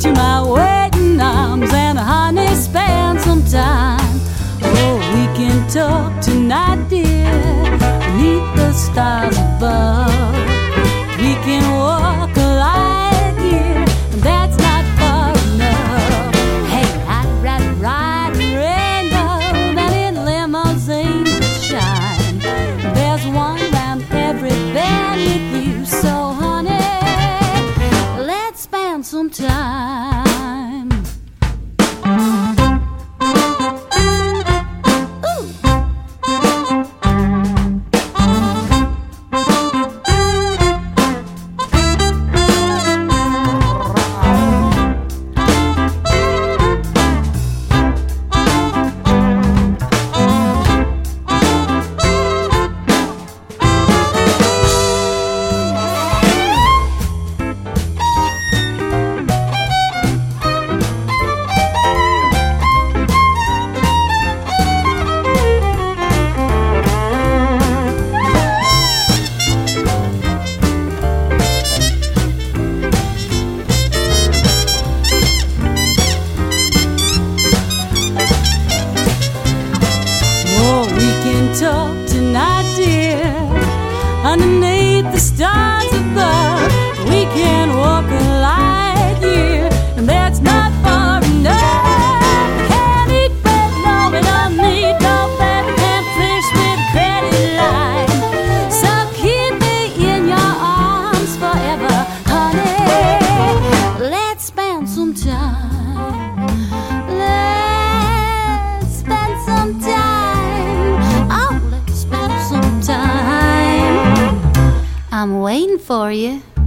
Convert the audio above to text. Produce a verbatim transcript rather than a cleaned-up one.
to my waiting arms and honey, spend some time. Oh, we can talk tonight, dear, beneath the stars above. We can walk a light year, and that's not far enough. Hey, I'd rather ride a rainbow than in limousines that shine. There's one round every bend with you, so honey, let's spend some time. Talk tonight, dear, underneath the stars above. We can walk a light year, and that's not far enough. Can't eat bread, no, we don't need no bed. Can't fish with a credit line. So keep me in your arms forever, honey. Let's spend some time. Let's spend some time. I'm waiting for you.